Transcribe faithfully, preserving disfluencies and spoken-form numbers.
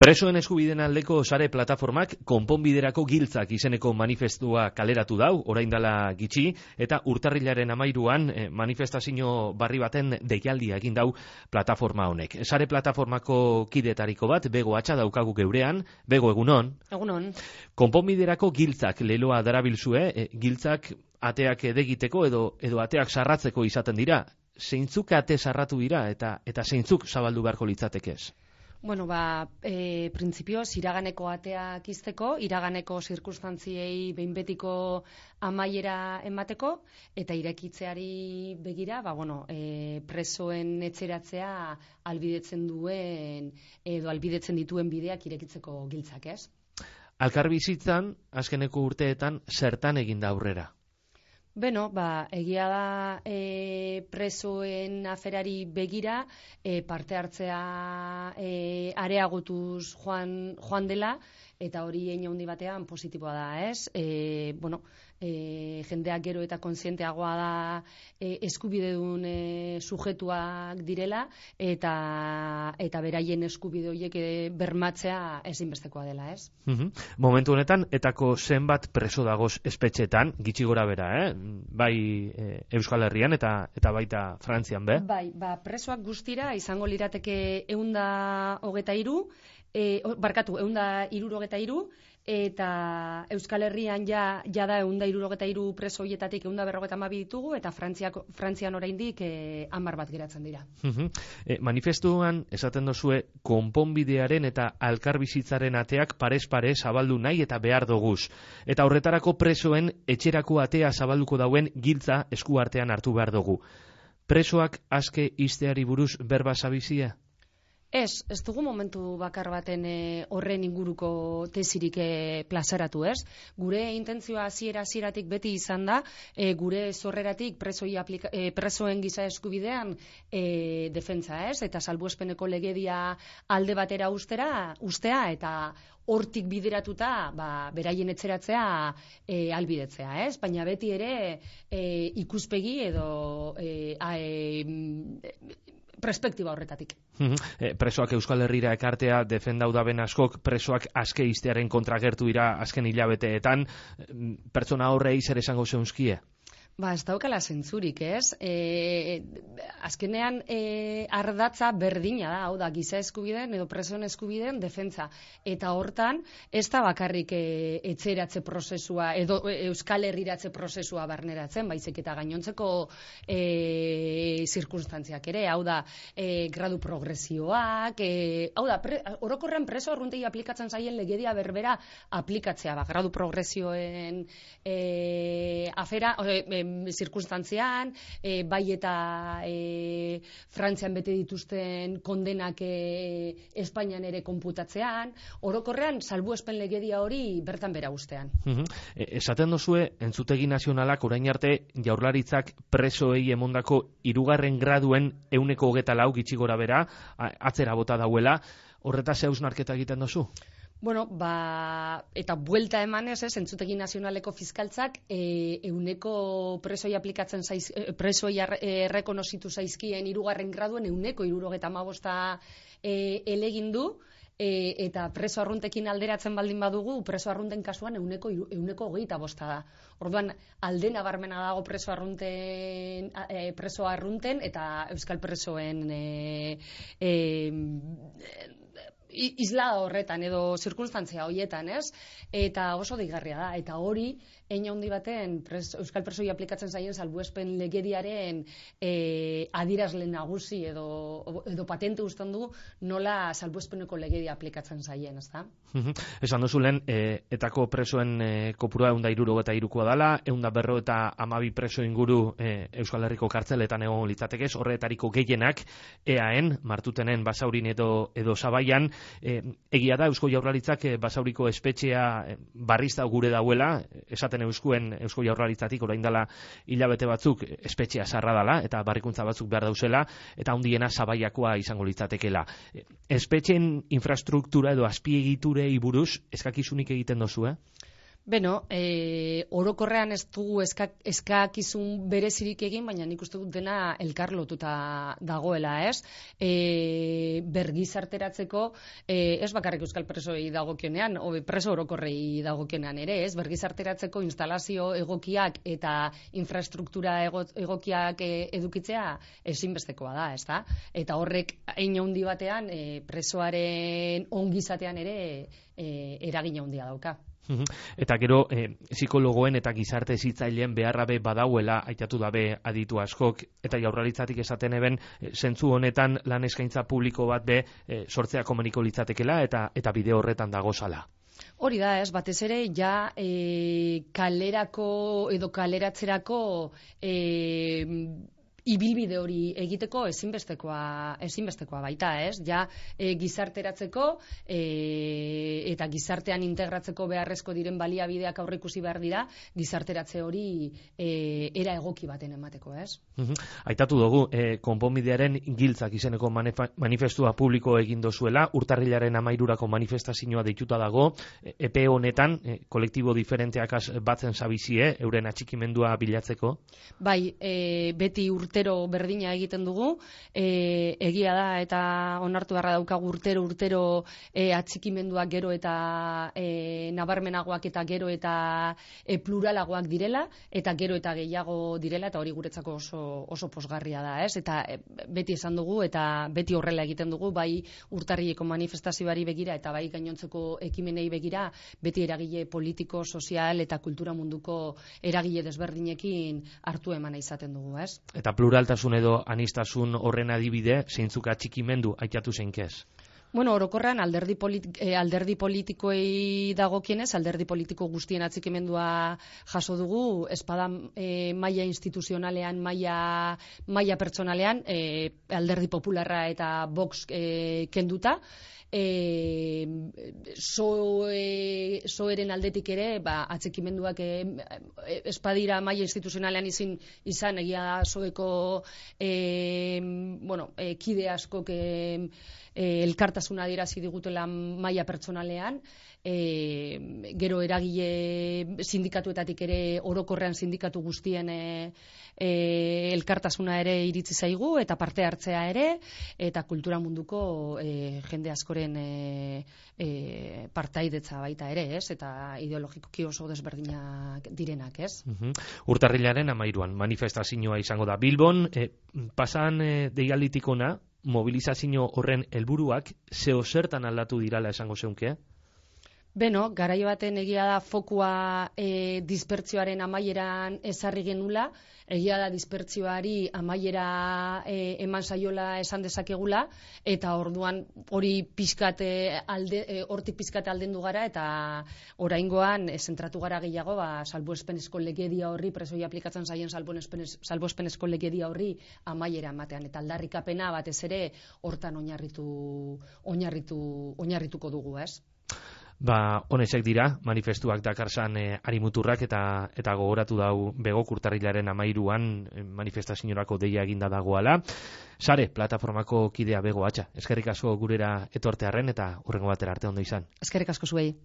Presoen eskubideen aldeko sare plataformak konponbiderako giltzak izeneko manifestua kaleratu dau, orain dela gitxi, eta urtarrilaren amairuan eh, manifestazio barri baten deialdia egin dau plataforma honek. Sare plataformako kidetariko bat, Bego Atxa daukagu geurean. Bego, egunon? Egunon. Konponbiderako giltzak leloa darabilzue, eh, giltzak ateak edegiteko edo, edo ateak sarratzeko izaten dira. Zeintzuk ate sarratu dira eta, eta zeintzuk zabaldu beharko litzatekez? Bueno, ba, e, printzipioz, iraganeko ateak izteko, iraganeko zirkunstantziei behin betiko amaiera emateko, eta irekitzeari begira, ba, bueno, e, presoen etxeratzea albidetzen duen, edo albidetzen dituen bideak irekitzeko giltzak, ez? Elkarbizitzan, azkeneko urteetan, zertan egin da aurrera? Beno, ba, egia da e, presoen aferari begira e, parte hartzea e, areagotuz joan, joan dela, eta hori hein handi batean positiboa da, ez? E, bueno, e, jendeak gero eta kontzienteagoa da e, eskubidedun e, sujetuak direla, eta eta beraien eskubide horiek e, bermatzea ezinbestekoa dela, ez? Uhum. Momentu honetan, etako zenbat preso dagoz espetxetan, gitxi gora bera, eh? Bai e, Euskal Herrian eta eta baita Frantzian, be? Bai, ba, presoak guztira izango lirateke ehunda hogeta hiru, E, barkatu, ehunda hirurogeta hiru, eta Euskal Herrian ja, ja da ehunda hirurogeta hiru preso hoietatik ehunda berrogeta hamabi ditugu, eta Frantziak, Frantzian oraindik e, hamar bat geratzen dira. Uh-huh. E, manifestuan esaten dozue konponbidearen eta elkarbizitzaren ateak parez-parez zabaldu nahi eta behar doguz. Eta horretarako presoen etxerako atea zabalduko dauen giltza eskuartean hartu behar dugu. Presoak aske izteari buruz berba zabizia? Ez, ez dugu momentu bakar baten e, horren inguruko tesirik e, plazaratu, ez? Gure intentzioa hasiera hasieratik beti izan da, e, gure zorreratik presoi aplika, e, presoen giza eskubidean e, defentsa, ez? Eta salbuespeneko legedia alde batera ustera, ustea, eta hortik bideratuta, ba, beraien etxeratzea e, albidetzea, ez? Baina beti ere e, ikuspegi edo e, a, e, perspektiba horretatik. E, presoak Euskal Herrira ekartea defendau daben askok, presoak aske iztearen kontra gertu dira azken hilabeteetan, pertsona horrei zer esango zeunzkie? Ba, ez daukala zentzurik, ez? E, azkenean e, ardatza berdina da, hau da, giza eskubideen edo presoen eskubideen defentsa. Eta hortan, ez da bakarrik e, etxeratze prozesua, edo e, Euskal Herriratze prozesua barneratzen, baizik eta gainontzeko e, zirkunstantziak ere, hau da, e, gradu progresioak, e, hau da, pre, orokorrean preso arruntei aplikatzen zaien legedia berbera aplikatzea, ba, gradu progresioen e, afera, e, zirkunstantzian, e, bai eta e, Frantzian bete dituzten kondenak e, Espainian ere konputatzean, orokorrean salbuespen legedia hori bertan bera ustean. Uh-huh. E, esaten dozue, entzutegi nazionalak orain arte jaurlaritzak presoei emondako hirugarren graduen ehuneko hogeta lau gitxi gora bera, atzera bota dauela, horretaz hausnarketa egiten dozu? Bueno, ba, eta buelta emanez, ez, entzutegi nazionaleko fiskaltzak e, euneko presoi aplikatzen zaiz, e, presoi errekonozitu zaizkien hirugarren graduen euneko hirurogeta hamabosta e, elegindu, e, eta preso arruntekin alderatzen baldin badugu, preso arrunten kasuan euneko, euneko hogeita bosta da. Orduan, alde nabarmena dago preso arrunten, e, preso arrunten eta euskal presoen e, e, islada horretan edo zirkunstantzia horietan, ez? Eta oso deigarria da. Eta hori, hein handi baten pres, Euskal Presoi aplikatzen zaien salbuespen legediaren e, adirazle nagusi edo, edo patente uzten du nola salbuespeneko legedia aplikatzen zaien, ez da? Esan duzu lehen, e, etako presoen e, kopurua eunda irurogeta irukoa dela, eunda berro eta amabi preso inguru e, Euskal Herriko kartzeletan egon litzatekez, horretariko gehienak eaen, Martutenen, Basaurin edo, edo Zabaian. E, egia da, Eusko Jaurlaritzak e, Basauriko espetxea e, barrizta gure dauela, esaten euskuen Eusko Jaurlaritzatik orain dela hilabete batzuk espetxea sarra dela, eta barrikuntza batzuk behar dauzela, eta hundiena Zabaiakoa izango litzatekela. E, espetxen infrastruktura edo azpiegiturei buruz eskakizunik egiten dozu, eh? Beno, e, orokorrean ez dugu eskak, eskakizun berezirik egin, baina nik uste dut dena elkarlotuta dagoela, ez? E, bergizarteratzeko, e, ez bakarrik euskal presoei dagokionean, o preso orokorrei dagokionean ere, ez? Bergizarteratzeko instalazio egokiak eta infrastruktura ego, egokiak e, edukitzea ezinbestekoa da, ez da? Eta horrek hein handi batean e, presoaren ongizatean ere e, eragin handia dauka. Eta gero, eh, psikologoen eta gizarte hezitzaileen beharra be badauela aitatu dabe aditu askok, eta jaurlaritzatik esaten eben, eh, zentzu honetan lan eskaintza publiko bat be eh, sortzea komuniko litzatekela eta eta bide horretan dagozala. Hori da, ez, batez ere, ja e, kalerako edo kaleratzerako e, ibilbide hori egiteko ezinbestekoa ezinbestekoa baita, ez? Ja e, gizarteratzeko e, eta gizartean integratzeko beharrezko diren baliabideak aurreikusi behar dira, gizarteratze hori e, era egoki baten emateko, ez? Uhum. Aitatu dugu, e, konponbidearen giltzak izeneko manifestua publiko egin dozuela, urtarrilaren amairurako manifestazioa deituta dago, e, epe honetan, e, kolektibo diferenteak batzen zabizie, euren atxikimendua bilatzeko? Bai, e, beti urtarrilaren urtero berdina egiten dugu, e, egia da eta onartu beharra daukagu urtero urtero e, atxikimenduak gero eta e, nabarmenagoak eta gero eta e, pluralagoak direla eta gero eta gehiago direla eta hori guretzako oso, oso posgarria da, ez? Eta e, beti esan dugu eta beti horrela egiten dugu, bai urtarrileko manifestazioari begira eta bai gainontzeko ekimenei begira, beti eragile politiko, sozial eta kultura munduko eragile desberdinekin hartu emana izaten dugu, ez? Eta pluraltasun edo anistasun horren adibide, zeintzuk atxikimendu aitatu zeinkez? Bueno, orokorrean alderdi, politi eh, alderdi politikoei dagokienez, alderdi politiko guztien atxikimendua jaso dugu, espada eh, maila instituzionalean, maila, maila pertsonalean, eh, alderdi popularra eta Vox eh, kenduta, E, soe, soeren aldetik ere ba, atxikimenduak e, espadira maila instituzionalean izin, izan egia da soeko e, bueno, e, kide askok e, e, elkartasuna adierazi digutela maila pertsonalean, e, gero eragile sindikatuetatik ere orokorrean sindikatu guztien e, E, elkartasuna ere iritzi zaigu eta parte hartzea ere eta kultura munduko e, jende askoren e, e, partaidetza baita ere, ez? Eta ideologikoki oso desberdinak direnak, ez? Uhum. Urtarrilaren amairuan manifestazioa izango da Bilbon, e, pasan e, deialditik ona mobilizazio horren helburuak zeo zertan aldatu dirala esango zeunke? Beno, garai baten egia da fokua e, dispertzioaren amaieran ezarri genula, egia da dispertzioari amaiera e, eman saiola esan dezakegula, eta orduan hori pizkat alde, e, hortik pizkat aldendu gara, eta oraingoan e, zentratu gara gehiago, ba, salbuespenezko legedia horri, presoi aplikatzen zaien salbuespenezko legedia horri amaiera ematean, eta aldarrikapena batez ere hortan oinarritu, oinarritu, oinarrituko dugu, ez? Ba, honesek dira, manifestuak dakarsan e, arimuturrak eta eta gogoratu dau begok urtarrilaren amairuan e, manifestaziorako deia eginda dagoala. Sare, plataformako kidea bego atxa. Eskerrik asko gurera etortearren eta hurrengo batera arte ondo izan. Eskerrik asko zuei.